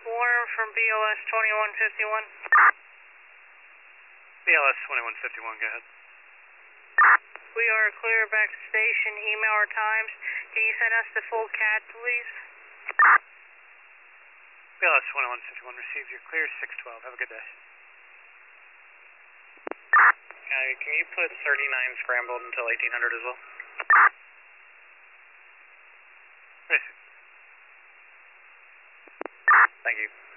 Warner from BLS 2151. BLS 2151, go ahead. We are clear back to station. Email our times. Can you send us the full CAD, please? BLS 2151, received your clear, 612. Have a good day. Can you put 39 scrambled until 1800 as well? Received. Thank you.